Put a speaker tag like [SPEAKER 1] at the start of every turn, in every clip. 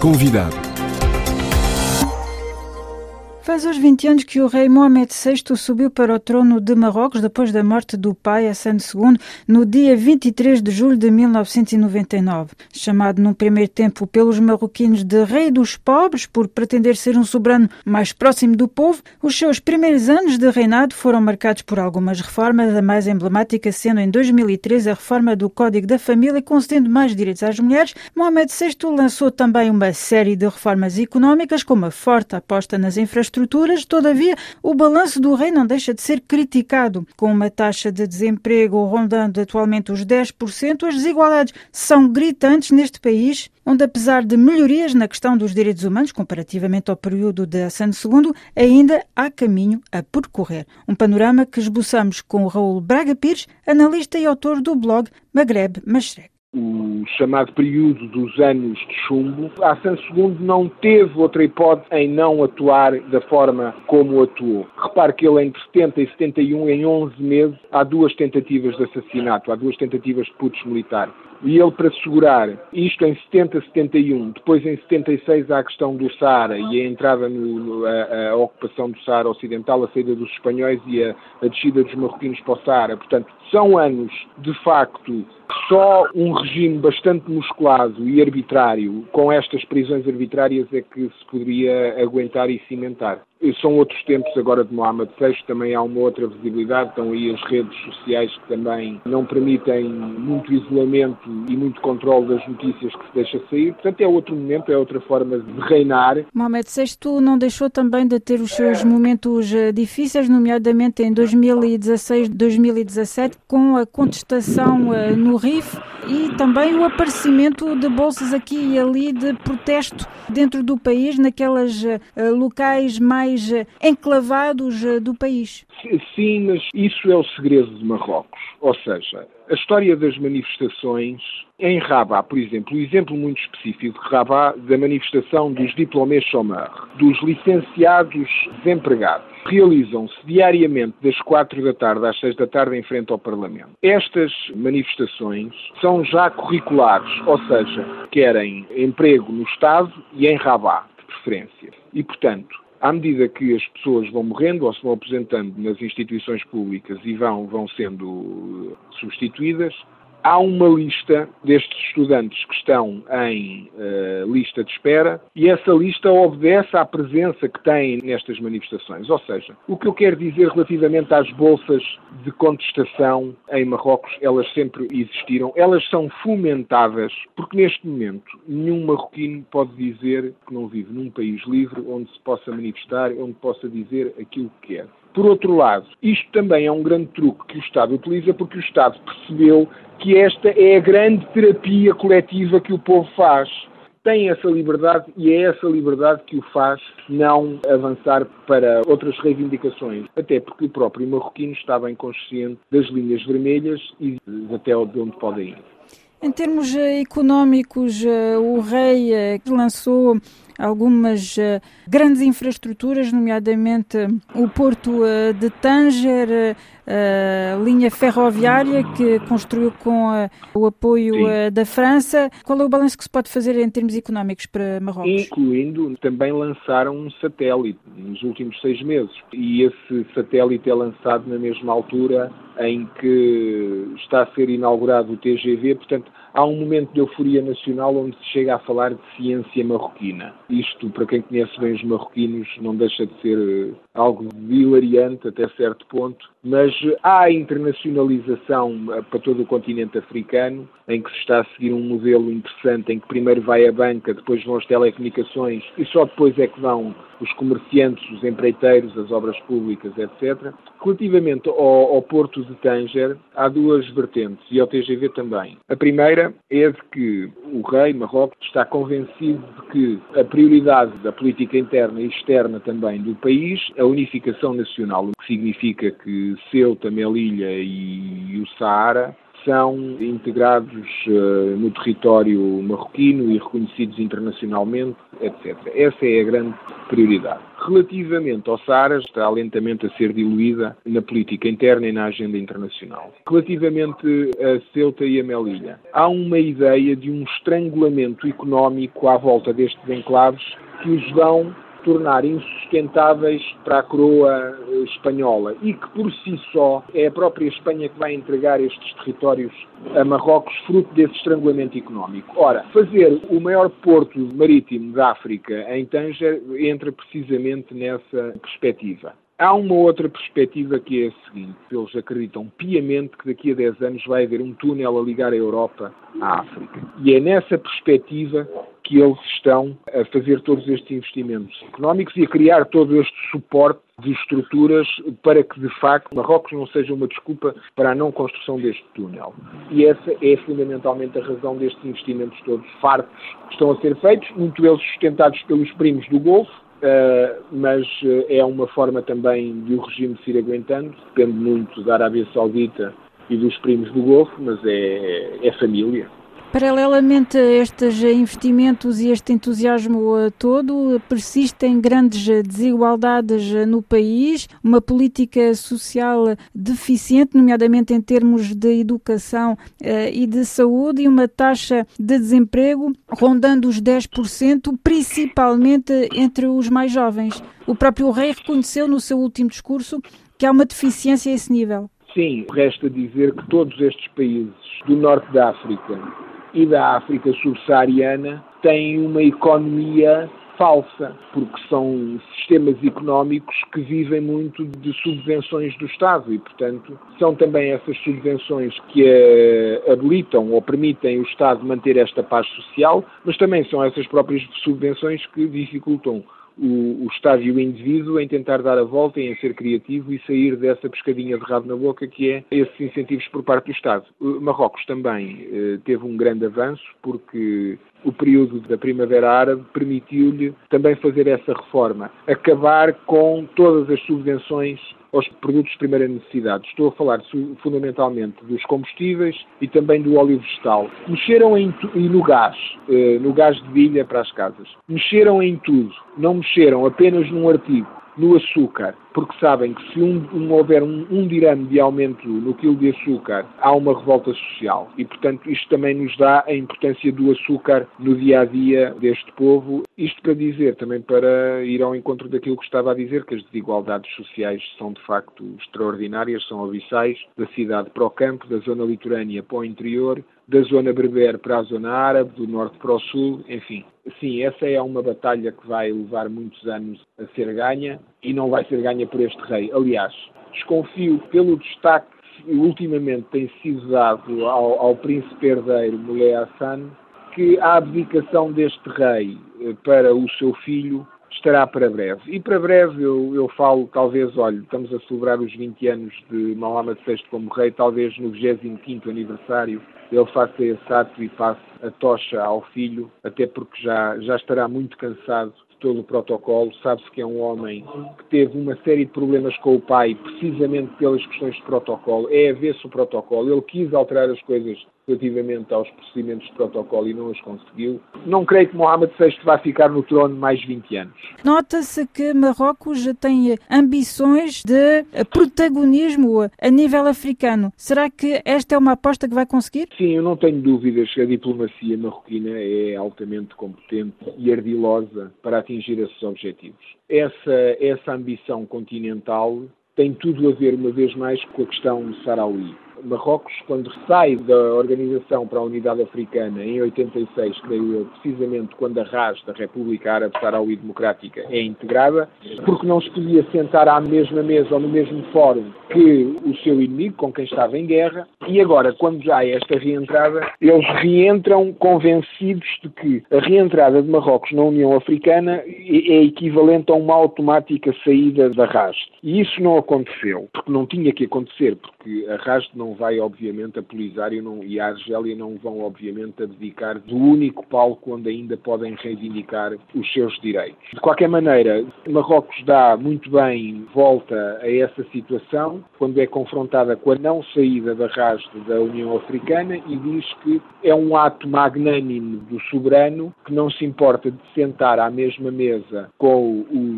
[SPEAKER 1] Convidado.
[SPEAKER 2] Faz hoje 20 anos que o rei Mohamed VI subiu para o trono de Marrocos depois da morte do pai, Hassan II, no dia 23 de julho de 1999. Chamado num primeiro tempo pelos marroquinos de Rei dos Pobres por pretender ser um soberano mais próximo do povo, os seus primeiros anos de reinado foram marcados por algumas reformas, a mais emblemática sendo em 2013 a reforma do Código da Família, concedendo mais direitos às mulheres. Mohamed VI lançou também uma série de reformas económicas, com uma forte aposta nas infraestruturas. Todavia, o balanço do rei não deixa de ser criticado. Com uma taxa de desemprego rondando atualmente os 10%, as desigualdades são gritantes neste país, onde, apesar de melhorias na questão dos direitos humanos, comparativamente ao período de Hassan II, ainda há caminho a percorrer. Um panorama que esboçamos com o Raul Braga Pires, analista e autor do blog Maghreb Mashrek.
[SPEAKER 3] O chamado período dos anos de chumbo, Hassan II não teve outra hipótese em não atuar da forma como atuou. Repare que ele entre 70 e 71, em 11 meses, há duas tentativas de assassinato, há duas tentativas de putsch militar. E ele, para segurar isto em 70, 71, depois em 76 há a questão do Saara e a entrada, a ocupação do Saara Ocidental, a saída dos espanhóis e a descida dos marroquinos para o Saara. Portanto, são anos, de facto, só um regime bastante musculado e arbitrário, com estas prisões arbitrárias, é que se poderia aguentar e cimentar. São outros tempos agora de Mohamed VI, também há uma outra visibilidade, estão aí as redes sociais que também não permitem muito isolamento e muito controle das notícias que se deixa sair. Portanto, é outro momento, é outra forma de reinar.
[SPEAKER 2] Mohamed VI não deixou também de ter os seus momentos difíceis, nomeadamente em 2016, 2017, com a contestação no RIF e também o aparecimento de bolsas aqui e ali de protesto dentro do país, naquelas locais mais enclavados do país.
[SPEAKER 3] Sim, mas isso é o segredo de Marrocos. Ou seja, a história das manifestações em Rabat, por exemplo, o exemplo muito específico de Rabat, da manifestação dos diplômés chômeurs, dos licenciados desempregados, realizam-se diariamente das 4 da tarde às 6 da tarde em frente ao Parlamento. Estas manifestações são já curriculares, ou seja, querem emprego no Estado e em Rabat, de preferência. E, portanto, à medida que as pessoas vão morrendo ou se vão aposentando nas instituições públicas e vão sendo substituídas, há uma lista destes estudantes que estão em lista de espera e essa lista obedece à presença que têm nestas manifestações. Ou seja, o que eu quero dizer relativamente às bolsas de contestação em Marrocos, elas sempre existiram, elas são fomentadas, porque neste momento nenhum marroquino pode dizer que não vive num país livre onde se possa manifestar, onde possa dizer aquilo que quer. Por outro lado, isto também é um grande truque que o Estado utiliza porque o Estado percebeu que esta é a grande terapia coletiva que o povo faz. Tem essa liberdade e é essa liberdade que o faz não avançar para outras reivindicações. Até porque o próprio marroquino está bem consciente das linhas vermelhas e até de onde podem ir.
[SPEAKER 2] Em termos económicos, o rei lançou algumas grandes infraestruturas, nomeadamente o porto de Tanger, a linha ferroviária que construiu com o apoio da França. Qual é o balanço que se pode fazer em termos económicos para Marrocos?
[SPEAKER 3] Incluindo, também lançaram um satélite nos últimos 6 meses. E esse satélite é lançado na mesma altura em que está a ser inaugurado o TGV, portanto, há um momento de euforia nacional onde se chega a falar de ciência marroquina. Isto, para quem conhece bem os marroquinos, não deixa de ser algo hilariante até certo ponto, mas há internacionalização para todo o continente africano, em que se está a seguir um modelo interessante, em que primeiro vai a banca, depois vão as telecomunicações e só depois é que vão os comerciantes, os empreiteiros, as obras públicas, etc. Relativamente ao porto de Tanger, há duas vertentes, e ao TGV também. A primeira é de que o rei Marrocos está convencido de que a prioridade da política interna e externa também do país, a unificação nacional, o que significa que Ceuta, Melilla e o Saara são integrados no território marroquino e reconhecidos internacionalmente, etc. Essa é a grande prioridade. Relativamente ao Saara, está lentamente a ser diluída na política interna e na agenda internacional. Relativamente a Ceuta e a Melilla, há uma ideia de um estrangulamento económico à volta destes enclaves que os vão tornar insustentáveis para a coroa espanhola e que, por si só, é a própria Espanha que vai entregar estes territórios a Marrocos, fruto desse estrangulamento económico. Ora, fazer o maior porto marítimo da África em Tanger entra precisamente nessa perspectiva. Há uma outra perspectiva que é a seguinte: eles acreditam piamente que daqui a 10 anos vai haver um túnel a ligar a Europa à África. E é nessa perspectiva que eles estão a fazer todos estes investimentos económicos e a criar todo este suporte de estruturas para que, de facto, Marrocos não seja uma desculpa para a não construção deste túnel. E essa é fundamentalmente a razão destes investimentos todos fartos que estão a ser feitos, muito eles sustentados pelos primos do Golfo, mas é uma forma também de o regime se ir aguentando, depende muito da Arábia Saudita e dos primos do Golfo, mas é família.
[SPEAKER 2] Paralelamente a estes investimentos e este entusiasmo todo, persistem grandes desigualdades no país, uma política social deficiente, nomeadamente em termos de educação e de saúde, e uma taxa de desemprego rondando os 10%, principalmente entre os mais jovens. O próprio rei reconheceu no seu último discurso que há uma deficiência a esse nível.
[SPEAKER 3] Sim, resta dizer que todos estes países do norte da África e da África subsaariana têm uma economia falsa, porque são sistemas económicos que vivem muito de subvenções do Estado e, portanto, são também essas subvenções que habilitam ou permitem o Estado manter esta paz social, mas também são essas próprias subvenções que dificultam o Estado e o indivíduo em tentar dar a volta e em ser criativo e sair dessa pescadinha de rabo na boca que é esses incentivos por parte do Estado. Marrocos também teve um grande avanço porque o período da Primavera Árabe permitiu-lhe também fazer essa reforma, acabar com todas as subvenções aos produtos de primeira necessidade. Estou a falar fundamentalmente dos combustíveis e também do óleo vegetal. Mexeram e no gás de bilha para as casas. Mexeram em tudo. Não mexeram apenas num artigo, no açúcar, porque sabem que se houver um dirhame de aumento no quilo de açúcar, há uma revolta social. E, portanto, isto também nos dá a importância do açúcar no dia-a-dia deste povo. Isto para dizer, também para ir ao encontro daquilo que estava a dizer, que as desigualdades sociais são, de facto, extraordinárias, são abissais, da cidade para o campo, da zona litorânea para o interior, da zona berber para a zona árabe, do norte para o sul, enfim. Sim, essa é uma batalha que vai levar muitos anos a ser ganha e não vai ser ganha por este rei. Aliás, desconfio pelo destaque que ultimamente tem sido dado ao príncipe herdeiro Moulay Hassan, que a abdicação deste rei para o seu filho estará para breve. E para breve eu falo, talvez, olha, estamos a celebrar os 20 anos de Mohamed VI como rei, talvez no 25º aniversário ele faça esse ato e faça a tocha ao filho, até porque já estará muito cansado de todo o protocolo. Sabe-se que é um homem que teve uma série de problemas com o pai, precisamente pelas questões de protocolo. É avesso o protocolo. Ele quis alterar as coisas relativamente aos procedimentos de protocolo e não os conseguiu. Não creio que Mohamed VI vá ficar no trono mais 20 anos.
[SPEAKER 2] Nota-se que Marrocos tem ambições de protagonismo a nível africano. Será que esta é uma aposta que vai conseguir?
[SPEAKER 3] Sim, eu não tenho dúvidas que a diplomacia marroquina é altamente competente e ardilosa para atingir esses objetivos. Essa ambição continental tem tudo a ver, uma vez mais, com a questão saharaui. Marrocos, quando sai da Organização para a Unidade Africana em 86, creio eu, precisamente quando a RAS, da República Árabe Saharaui Democrática, é integrada, porque não se podia sentar à mesma mesa ou no mesmo fórum que o seu inimigo, com quem estava em guerra, e agora, quando já há esta reentrada, eles reentram convencidos de que a reentrada de Marrocos na União Africana é equivalente a uma automática saída da RAS. E isso não aconteceu, porque não tinha que acontecer, porque a RAS não vai, obviamente, apolizar e a Argélia não vão, obviamente, abdicar do único palco onde ainda podem reivindicar os seus direitos. De qualquer maneira, Marrocos dá muito bem volta a essa situação quando é confrontada com a não saída da RAS da União Africana e diz que é um ato magnânime do soberano que não se importa de sentar à mesma mesa com os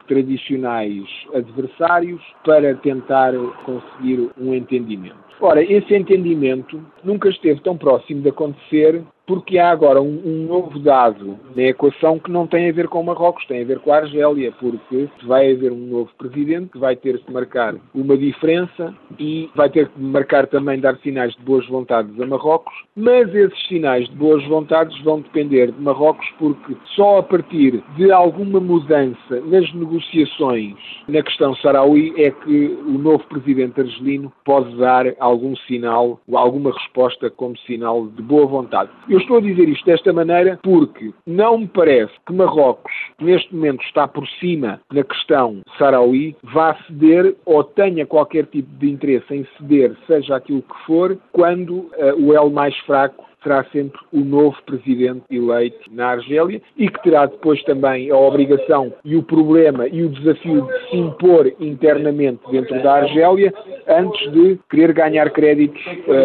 [SPEAKER 3] tradicionais adversários para tentar conseguir um entendimento. Ora, esse entendimento nunca esteve tão próximo de acontecer porque há agora um novo dado na equação que não tem a ver com Marrocos, tem a ver com a Argélia, porque vai haver um novo presidente que vai ter que marcar uma diferença e vai ter que marcar também, dar sinais de boas vontades a Marrocos, mas esses sinais de boas vontades vão depender de Marrocos porque só a partir de alguma mudança nas negociações na questão saharaui é que o novo presidente argelino pode dar algum sinal, alguma resposta como sinal de boa vontade. Eu estou a dizer isto desta maneira porque não me parece que Marrocos, neste momento, está por cima na questão saharaui, vá ceder ou tenha qualquer tipo de interesse em ceder, seja aquilo que for, quando o elo mais fraco será sempre o novo presidente eleito na Argélia e que terá depois também a obrigação e o problema e o desafio de se impor internamente dentro da Argélia antes de querer ganhar créditos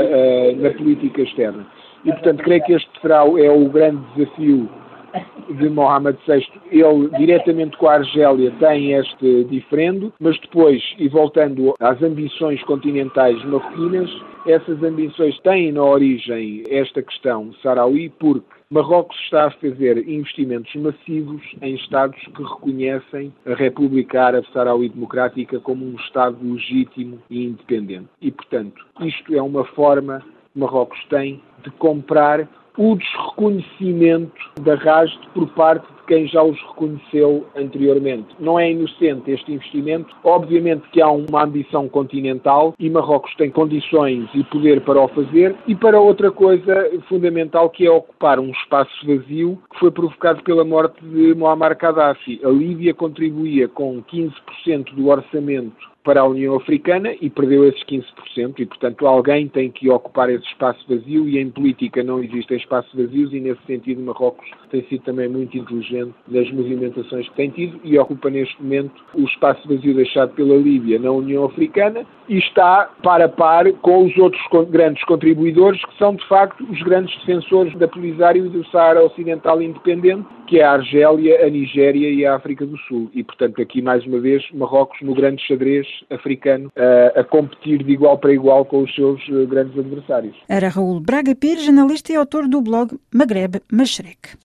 [SPEAKER 3] na política externa. E, portanto, creio que este é o grande desafio de Mohamed VI. Ele, diretamente com a Argélia, tem este diferendo, mas depois, e voltando às ambições continentais marroquinas, essas ambições têm na origem esta questão saharaui, porque Marrocos está a fazer investimentos massivos em Estados que reconhecem a República Árabe Saharaui Democrática como um Estado legítimo e independente. E, portanto, isto é uma forma que Marrocos tem de comprar o desreconhecimento da RASD por parte de quem já os reconheceu anteriormente. Não é inocente este investimento. Obviamente que há uma ambição continental e Marrocos tem condições e poder para o fazer e para outra coisa fundamental que é ocupar um espaço vazio que foi provocado pela morte de Muammar Gaddafi. A Líbia contribuía com 15% do orçamento para a União Africana e perdeu esses 15% e, portanto, alguém tem que ocupar esse espaço vazio e em política não existem espaços vazios e, nesse sentido, Marrocos tem sido também muito inteligente nas movimentações que tem tido e ocupa neste momento o espaço vazio deixado pela Líbia na União Africana e está par a par com os outros grandes contribuidores que são, de facto, os grandes defensores da Polisário e do Saara Ocidental Independente, que é a Argélia, a Nigéria e a África do Sul. E, portanto, aqui, mais uma vez, Marrocos no grande xadrez africano a competir de igual para igual com os seus grandes adversários.
[SPEAKER 2] Era Raul Braga Pires, jornalista e autor do blog Maghreb Mashrek.